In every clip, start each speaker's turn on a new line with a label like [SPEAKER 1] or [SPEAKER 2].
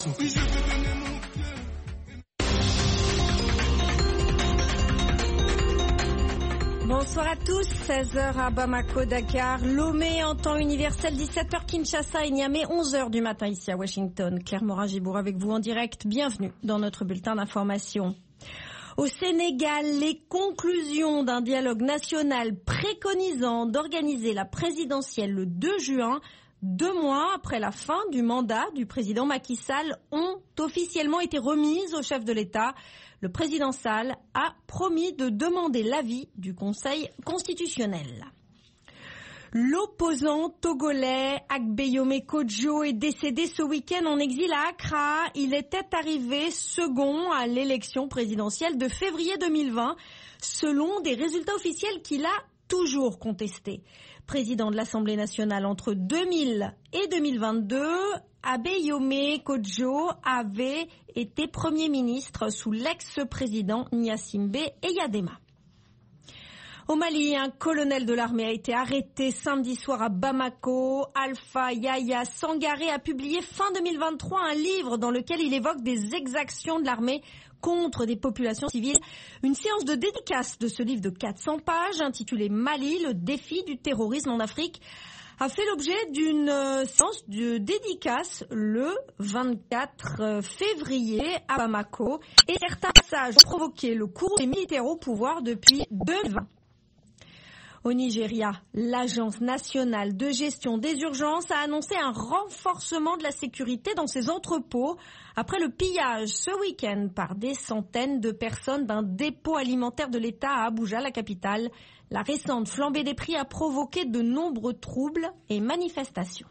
[SPEAKER 1] Bonsoir à tous, 16h à Bamako, Dakar, Lomé en temps universel, 17h Kinshasa et Niamey, 11h du matin ici à Washington. Claire Morin-Gibour avec vous en direct, bienvenue dans notre bulletin d'information. Au Sénégal, les conclusions d'un dialogue national préconisant d'organiser la présidentielle le 2 juin, 2 mois après la fin du mandat du président Macky Sall, ont officiellement été remises au chef de l'État. Le président Sall a promis de demander l'avis du Conseil constitutionnel. L'opposant togolais Agbeyome Kodjo est décédé ce week-end en exil à Accra. Il était arrivé second à l'élection présidentielle de février 2020, selon des résultats officiels qu'il a toujours contestés. Président de l'Assemblée nationale entre 2000 et 2022, Agbeyome Kodjo avait été Premier ministre sous l'ex-président Gnassingbé Eyadema. Au Mali, un colonel de l'armée a été arrêté samedi soir à Bamako. Alpha Yahya Sangaré a publié fin 2023 un livre dans lequel il évoque des exactions de l'armée contre des populations civiles. Une séance de dédicace de ce livre de 400 pages intitulé Mali, le défi du terrorisme en Afrique, a fait l'objet d'une séance de dédicace le 24 février à Bamako. Et certains passages ont provoqué le courroux des militaires au pouvoir depuis 2020. Au Nigeria, l'Agence nationale de gestion des urgences a annoncé un renforcement de la sécurité dans ses entrepôts après le pillage ce week-end par des centaines de personnes d'un dépôt alimentaire de l'État à Abuja, la capitale. La récente flambée des prix a provoqué de nombreux troubles et manifestations.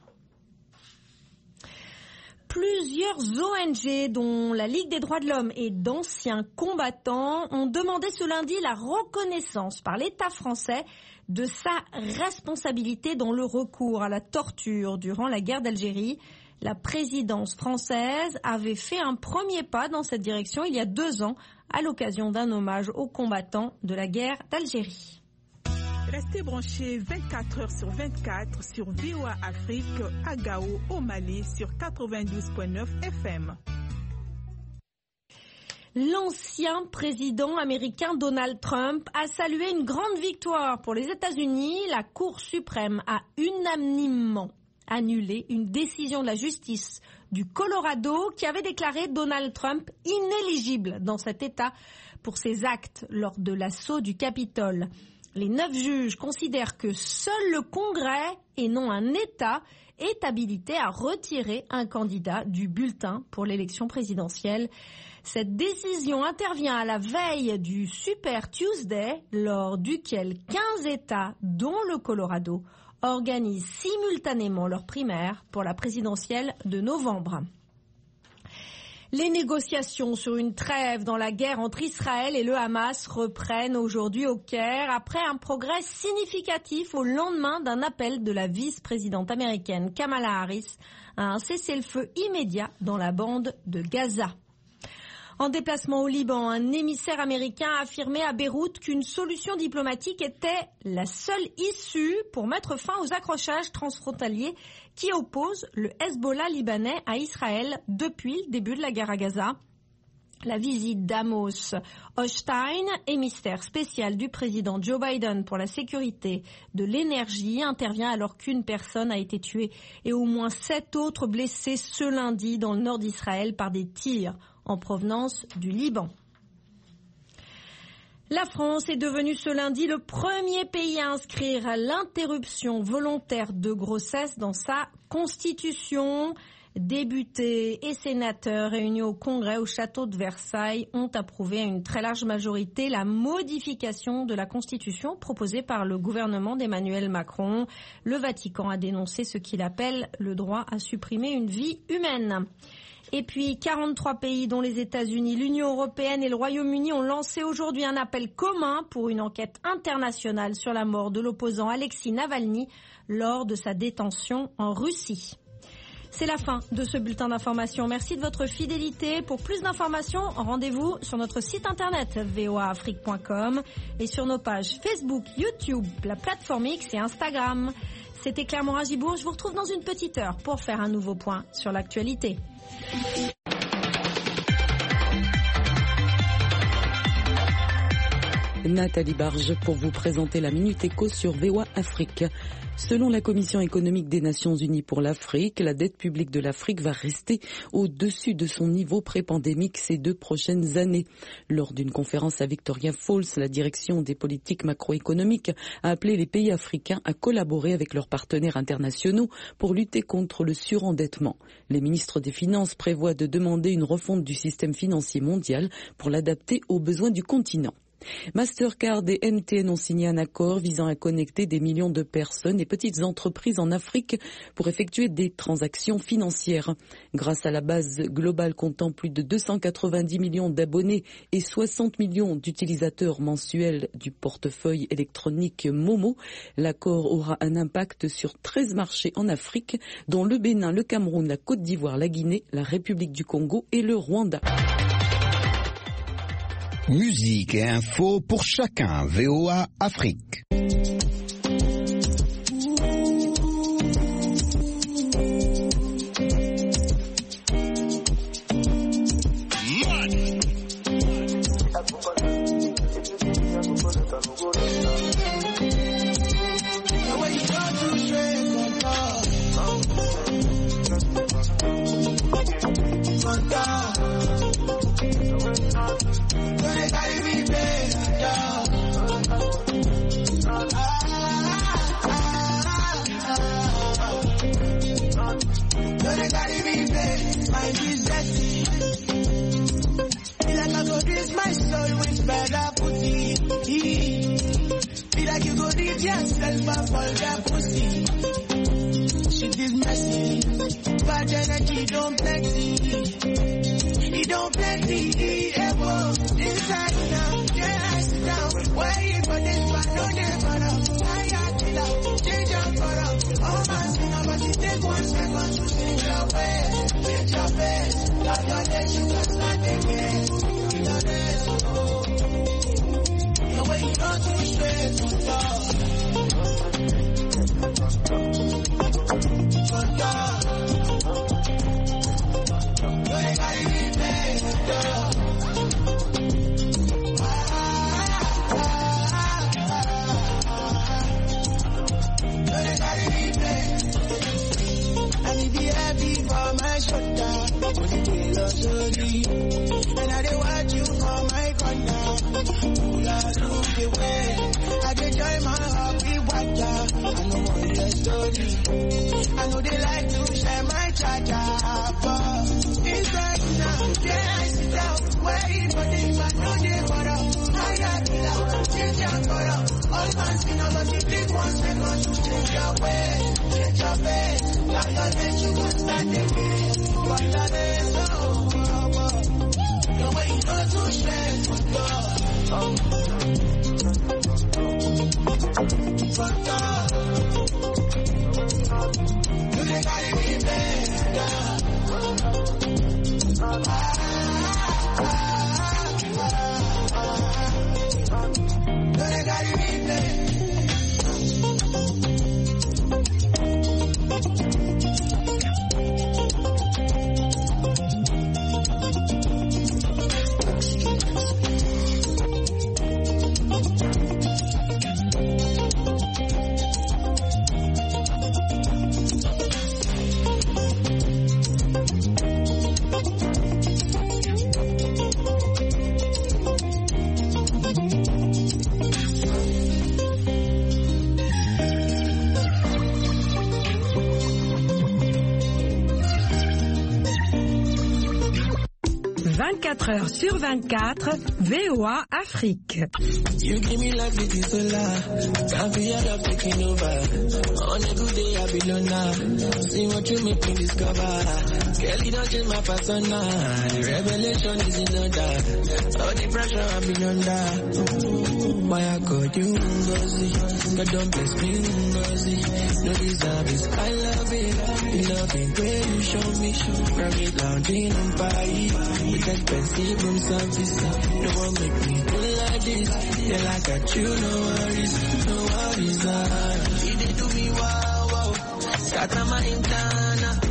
[SPEAKER 1] Plusieurs ONG, dont la Ligue des droits de l'homme et d'anciens combattants, ont demandé ce lundi la reconnaissance par l'État français de sa responsabilité dans le recours à la torture durant la guerre d'Algérie. La présidence française avait fait un premier pas dans cette direction il y a 2 ans à l'occasion d'un hommage aux combattants de la guerre d'Algérie.
[SPEAKER 2] Restez branchés 24 heures sur 24 sur VOA Afrique à Gao au Mali sur 92.9 FM.
[SPEAKER 1] L'ancien président américain Donald Trump a salué une grande victoire pour les États-Unis. La Cour suprême a unanimement annulé une décision de la justice du Colorado qui avait déclaré Donald Trump inéligible dans cet État pour ses actes lors de l'assaut du Capitole. Les 9 juges considèrent que seul le Congrès et non un État est habilité à retirer un candidat du bulletin pour l'élection présidentielle. Cette décision intervient à la veille du Super Tuesday, lors duquel 15 États, dont le Colorado, organisent simultanément leurs primaires pour la présidentielle de novembre. Les négociations sur une trêve dans la guerre entre Israël et le Hamas reprennent aujourd'hui au Caire après un progrès significatif au lendemain d'un appel de la vice-présidente américaine Kamala Harris à un cessez-le-feu immédiat dans la bande de Gaza. En déplacement au Liban, un émissaire américain a affirmé à Beyrouth qu'une solution diplomatique était la seule issue pour mettre fin aux accrochages transfrontaliers qui opposent le Hezbollah libanais à Israël depuis le début de la guerre à Gaza. La visite d'Amos Hochstein, émissaire spécial du président Joe Biden pour la sécurité de l'énergie, intervient alors qu'une personne a été tuée et au moins 7 autres blessés ce lundi dans le nord d'Israël par des tirs en provenance du Liban. La France est devenue ce lundi le premier pays à inscrire l'interruption volontaire de grossesse dans sa constitution. Députés et sénateurs réunis au Congrès au château de Versailles ont approuvé à une très large majorité la modification de la Constitution proposée par le gouvernement d'Emmanuel Macron. Le Vatican a dénoncé ce qu'il appelle le droit à supprimer une vie humaine. Et puis 43 pays dont les États-Unis, l'Union européenne et le Royaume-Uni ont lancé aujourd'hui un appel commun pour une enquête internationale sur la mort de l'opposant Alexis Navalny lors de sa détention en Russie. C'est la fin de ce bulletin d'information. Merci de votre fidélité. Pour plus d'informations, rendez-vous sur notre site internet voaafrique.com et sur nos pages Facebook, YouTube, la plateforme X et Instagram. C'était Claire Morin-Gibour. Je vous retrouve dans une petite heure pour faire un nouveau point sur l'actualité.
[SPEAKER 3] Nathalie Barge pour vous présenter la Minute Éco sur VOA Afrique. Selon la Commission économique des Nations Unies pour l'Afrique, la dette publique de l'Afrique va rester au-dessus de son niveau pré-pandémique ces 2 prochaines années. Lors d'une conférence à Victoria Falls, la direction des politiques macroéconomiques a appelé les pays africains à collaborer avec leurs partenaires internationaux pour lutter contre le surendettement. Les ministres des Finances prévoient de demander une refonte du système financier mondial pour l'adapter aux besoins du continent. Mastercard et MTN ont signé un accord visant à connecter des millions de personnes et petites entreprises en Afrique pour effectuer des transactions financières. Grâce à la base globale comptant plus de 290 millions d'abonnés et 60 millions d'utilisateurs mensuels du portefeuille électronique Momo, l'accord aura un impact sur 13 marchés en Afrique, dont le Bénin, le Cameroun, la Côte d'Ivoire, la Guinée, la République du Congo et le Rwanda.
[SPEAKER 4] Musique et info pour chacun, VOA Afrique.
[SPEAKER 5] Bad energy don't plenty. It don't plenty. Inside now, yeah, I sit down. Wait for this one, don't ever up. I chill out, change your color. All my sin, but it take 1 second to change your face. Change your face. Like your day, you can start again. Your days, the way you go too straight to God. And I don't want you for my corner. Pull out, look away. I can join my happy water. I know one your story. I know they like to share my charger. But inside now, yeah, I sit down. Wait for them, I know they bother. I got it out, change your color. All my sin, but it take 1 second to change your way. Change your face. Now your day, you can start again. What are they so? The way you go too straight to God. Fuck up. You think I didn't be better. You think I didn't be better.
[SPEAKER 6] Heures sur 24, VOA Afrique.
[SPEAKER 5] You give me life with this solar. Can't be up taking over. On a good day, I be now. See what you make me discover. Girl, you don't change my persona. The revelation is in order. All the pressure I've been under. Why I got you, Ngozi? God don't bless me, Ngozi. No deserve is I love it. You love it when you show me. Private lounging on Paris. It's expensive room service. No one make me do like this. Yeah, like I got you, no worries. No worries, She did do me wow, wow. Scatter my internal.